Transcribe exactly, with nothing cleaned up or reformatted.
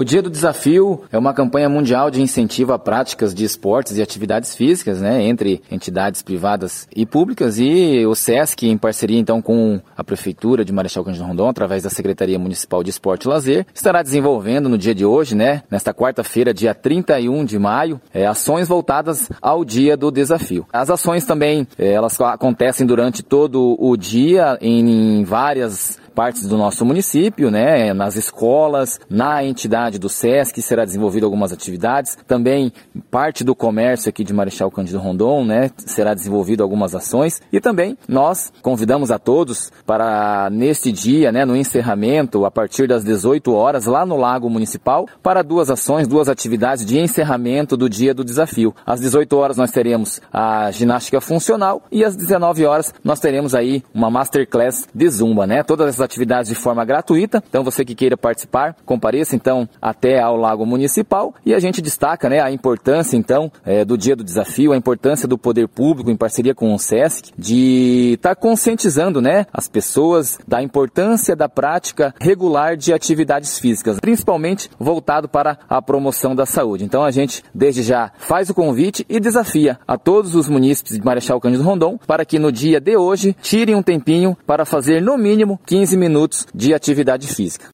O Dia do Desafio é uma campanha mundial de incentivo a práticas de esportes e atividades físicas, né, entre entidades privadas e públicas, e o SESC, em parceria então com a Prefeitura de Marechal Cândido Rondon, através da Secretaria Municipal de Esporte e Lazer, estará desenvolvendo no dia de hoje, né, nesta quarta-feira, dia trinta e um de maio, é, ações voltadas ao Dia do Desafio. As ações também, é, elas acontecem durante todo o dia em, em várias partes do nosso município, né, nas escolas, na entidade do SESC será desenvolvido algumas atividades, também parte do comércio aqui de Marechal Cândido Rondon, né, será desenvolvido algumas ações, e também nós convidamos a todos para neste dia, né, no encerramento, a partir das dezoito horas, lá no Lago Municipal, para duas ações, duas atividades de encerramento do Dia do Desafio. Às dezoito horas nós teremos a ginástica funcional e às dezenove horas nós teremos aí uma masterclass de zumba, né, todas essas atividades de forma gratuita. Então você que queira participar, compareça então até ao Lago Municipal, e a gente destaca, né, a importância então é, do Dia do Desafio, a importância do poder público em parceria com o SESC de estar tá conscientizando, né, as pessoas da importância da prática regular de atividades físicas, principalmente voltado para a promoção da saúde. Então a gente desde já faz o convite e desafia a todos os munícipes de Marechal Cândido Rondon para que no dia de hoje tirem um tempinho para fazer no mínimo quinze minutos de atividade física.